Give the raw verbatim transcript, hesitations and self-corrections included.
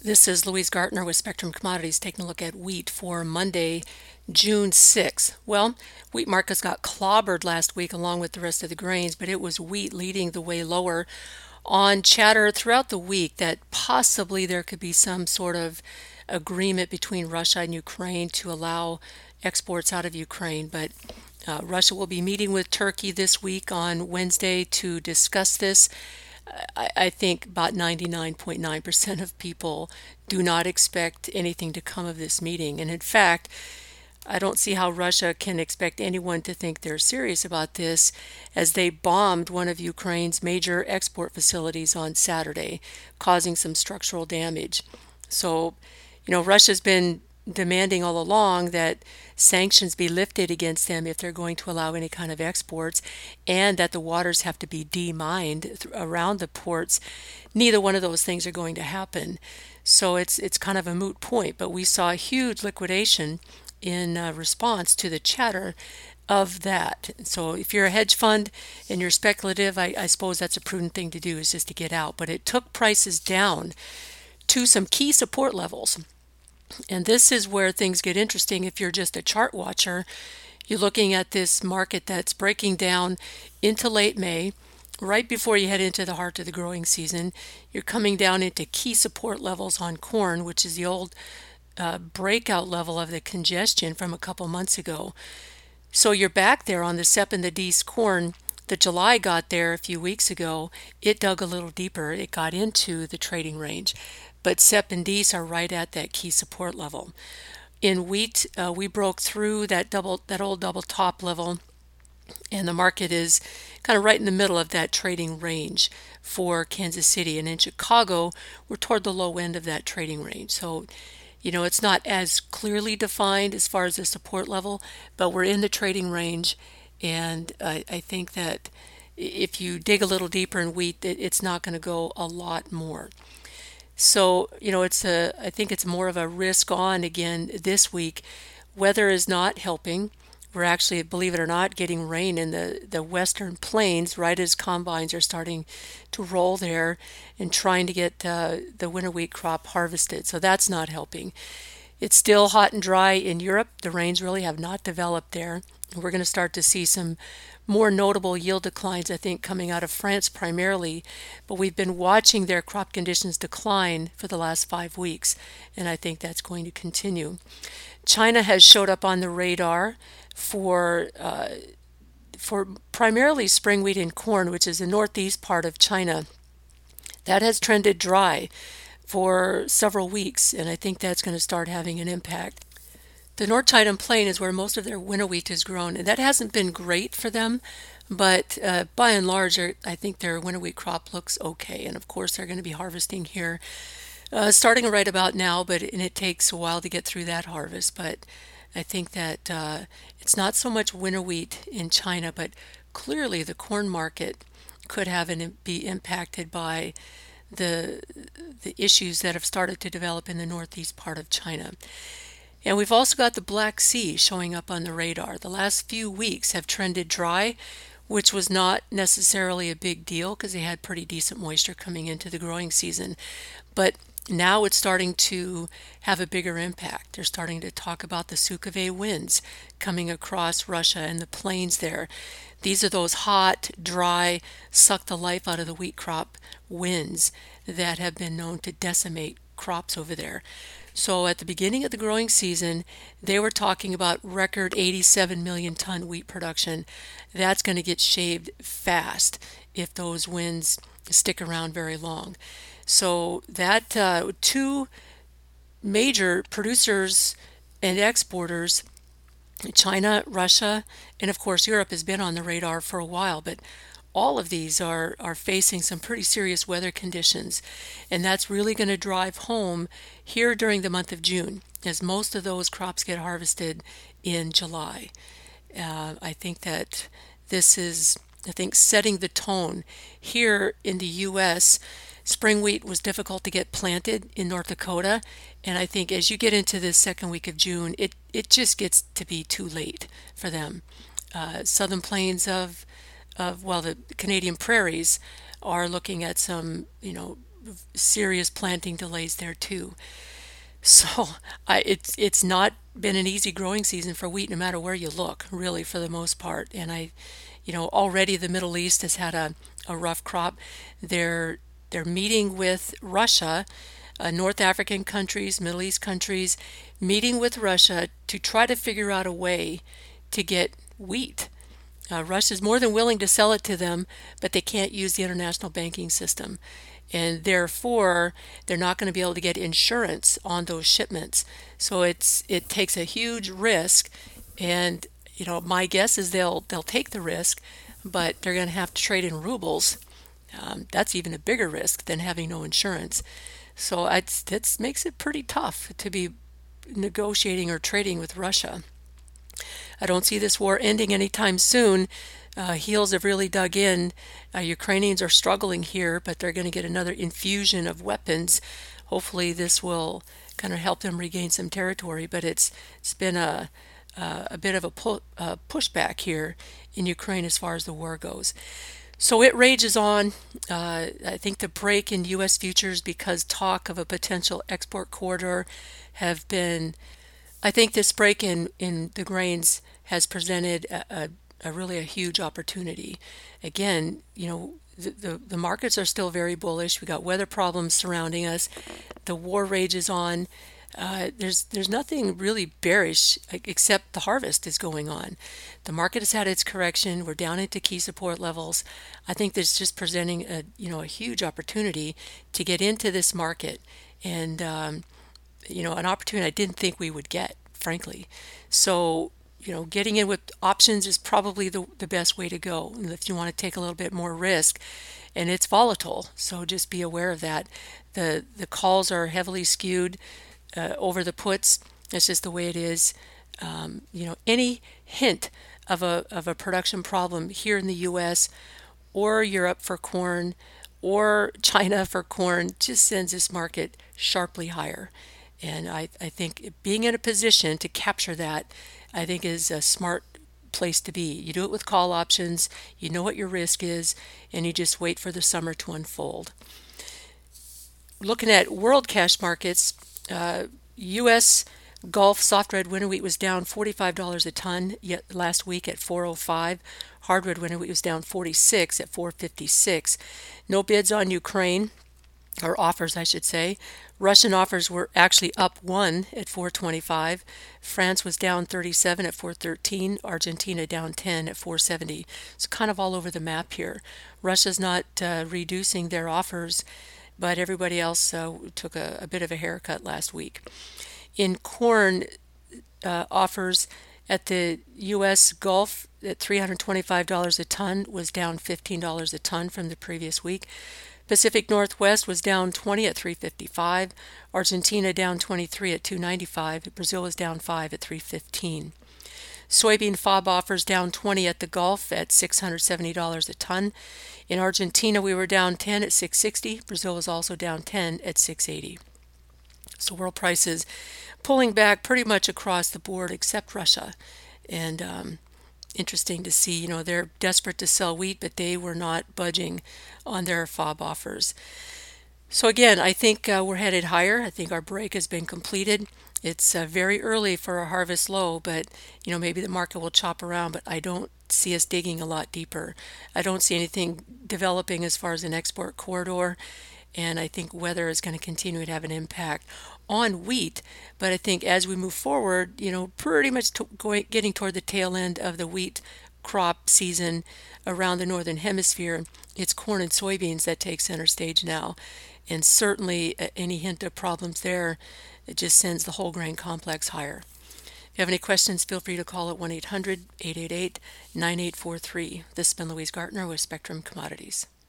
This is Louise Gartner with Spectrum Commodities taking a look at wheat for Monday, June sixth. Well, wheat markets got clobbered last week along with the rest of the grains, but it was wheat leading the way lower on chatter throughout the week that possibly there could be some sort of agreement between Russia and Ukraine to allow exports out of Ukraine. But uh, Russia will be meeting with Turkey this week on Wednesday to discuss this. I, I think about ninety-nine point nine percent of people do not expect anything to come of this meeting. And in fact, I don't see how Russia can expect anyone to think they're serious about this as they bombed one of Ukraine's major export facilities on Saturday, causing some structural damage. So, you know, Russia's been demanding all along that sanctions be lifted against them if they're going to allow any kind of exports, and that the waters have to be demined th- around the ports. Neither one of those things are going to happen. So it's it's kind of a moot point, but we saw a huge liquidation in uh, response to the chatter of that. So if you're a hedge fund and you're speculative, I, I suppose that's a prudent thing to do, is just to get out. But it took prices down to some key support levels. And this is where things get interesting if you're just a chart watcher. You're looking at this market that's breaking down into late May, right before you head into the heart of the growing season. You're coming down into key support levels on corn, which is the old uh, breakout level of the congestion from a couple months ago. So you're back there on the S E P and the D's corn. The July got there a few weeks ago. It dug a little deeper. It got into the trading range. But S E P and D's are right at that key support level. In wheat, uh, we broke through that double, that old double top level, and the market is kind of right in the middle of that trading range for Kansas City. And in Chicago, we're toward the low end of that trading range. So, you know, it's not as clearly defined as far as the support level, but we're in the trading range. And I, I think that if you dig a little deeper in wheat, it, it's not going to go a lot more. So, you know, it's a, I think it's more of a risk on again this week. Weather is not helping. We're actually, believe it or not, getting rain in the, the western plains right as combines are starting to roll there and trying to get uh, the winter wheat crop harvested. So that's not helping. It's still hot and dry in Europe. The rains really have not developed there. We're going to start to see some more notable yield declines, I think, coming out of France primarily. But we've been watching their crop conditions decline for the last five weeks, and I think that's going to continue. China has showed up on the radar for uh, for primarily spring wheat and corn, which is the northeast part of China. That has trended dry for several weeks, and I think that's going to start having an impact. The North China Plain is where most of their winter wheat is grown, and that hasn't been great for them. But uh, by and large, I think their winter wheat crop looks okay. And of course, they're going to be harvesting here, uh, starting right about now. But and it takes a while to get through that harvest. But I think that uh, it's not so much winter wheat in China, but clearly the corn market could have an be impacted by the the issues that have started to develop in the northeast part of China. And we've also got the Black Sea showing up on the radar. The last few weeks have trended dry, which was not necessarily a big deal because they had pretty decent moisture coming into the growing season. But now it's starting to have a bigger impact. They're starting to talk about the Sukhoi winds coming across Russia and the plains there. These are those hot, dry, suck the life out of the wheat crop winds that have been known to decimate crops over there. So at the beginning of the growing season, they were talking about record eighty-seven million ton wheat production. That's going to get shaved fast if those winds stick around very long. So that uh, two major producers and exporters, China, Russia, and of course Europe, has been on the radar for a while, but all of these are, are facing some pretty serious weather conditions, and that's really going to drive home here during the month of June, as most of those crops get harvested in July. Uh, I think that this is, I think, setting the tone. Here in the U S, spring wheat was difficult to get planted in North Dakota, and I think as you get into the second week of June, it, it just gets to be too late for them. Uh, southern plains of of well, the Canadian prairies are looking at some, you know, serious planting delays there too. So I, it's it's not been an easy growing season for wheat, no matter where you look, really, for the most part. And I, you know, already the Middle East has had a, a rough crop. They're they're meeting with Russia, uh, North African countries, Middle East countries, meeting with Russia to try to figure out a way to get wheat. Uh, Russia's more than willing to sell it to them, but they can't use the international banking system. And therefore, they're not going to be able to get insurance on those shipments. So it's it takes a huge risk, and you know my guess is they'll they'll take the risk, but they're going to have to trade in rubles. Um, that's even a bigger risk than having no insurance. So it's that makes it pretty tough to be negotiating or trading with Russia. I don't see this war ending anytime soon. Uh, heels have really dug in. Uh, Ukrainians are struggling here, but they're going to get another infusion of weapons. Hopefully, this will kind of help them regain some territory. But it's it's been a a, a bit of a, pu- a pushback here in Ukraine as far as the war goes. So it rages on. Uh, I think the break in U S futures, because talk of a potential export corridor have been. I think this break in, in the grains has presented a, a, a really a huge opportunity. Again, you know, the, the, the markets are still very bullish. We got weather problems surrounding us. The war rages on. Uh, there's there's nothing really bearish except the harvest is going on. The market has had its correction. We're down into key support levels. I think this is just presenting a you know a huge opportunity to get into this market, and um, you know an opportunity I didn't think we would get, frankly. So you know getting in with options is probably the the best way to go if you want to take a little bit more risk, and it's volatile. So just be aware of that. The the calls are heavily skewed uh, over the puts. It's just the way it is. Um, you know, any hint of a of a production problem here in the U S or Europe for corn or China for corn just sends this market sharply higher. And I, I think being in a position to capture that, I think is a smart place to be. You do it with call options, you know what your risk is, and you just wait for the summer to unfold. Looking at world cash markets, uh, U S Gulf soft red winter wheat was down forty-five dollars a ton yet last week at four oh five. Hard red winter wheat was down forty-six at four fifty-six. No bids on Ukraine, or offers, I should say. Russian offers were actually up one at four twenty-five. France was down thirty-seven at four thirteen. Argentina down ten at four seventy. It's kind of all over the map here. Russia's not uh, reducing their offers, but everybody else uh, took a, a bit of a haircut last week. In corn, uh, offers at the U S Gulf at three hundred twenty-five dollars a ton was down fifteen dollars a ton from the previous week. Pacific Northwest was down twenty at three fifty-five. Argentina down twenty-three at two ninety-five. Brazil was down five at three fifteen. Soybean F O B offers down twenty at the Gulf at six hundred seventy dollars a ton. In Argentina, we were down ten at six sixty. Brazil was also down ten at six eighty. So world prices pulling back pretty much across the board except Russia. And um, interesting to see, you know, they're desperate to sell wheat, but they were not budging on their F O B offers. So again, I think uh, we're headed higher. I think our break has been completed. It's uh, very early for a harvest low, but you know maybe the market will chop around, but I don't see us digging a lot deeper. I don't see anything developing as far as an export corridor, and I think weather is going to continue to have an impact on wheat. But I think as we move forward, you know, pretty much to going, getting toward the tail end of the wheat crop season around the northern hemisphere, it's corn and soybeans that take center stage now. And certainly uh, any hint of problems there, it just sends the whole grain complex higher. If you have any questions, feel free to call at one eight hundred, eight eight eight, nine eight four three. This has been Louise Gartner with Spectrum Commodities.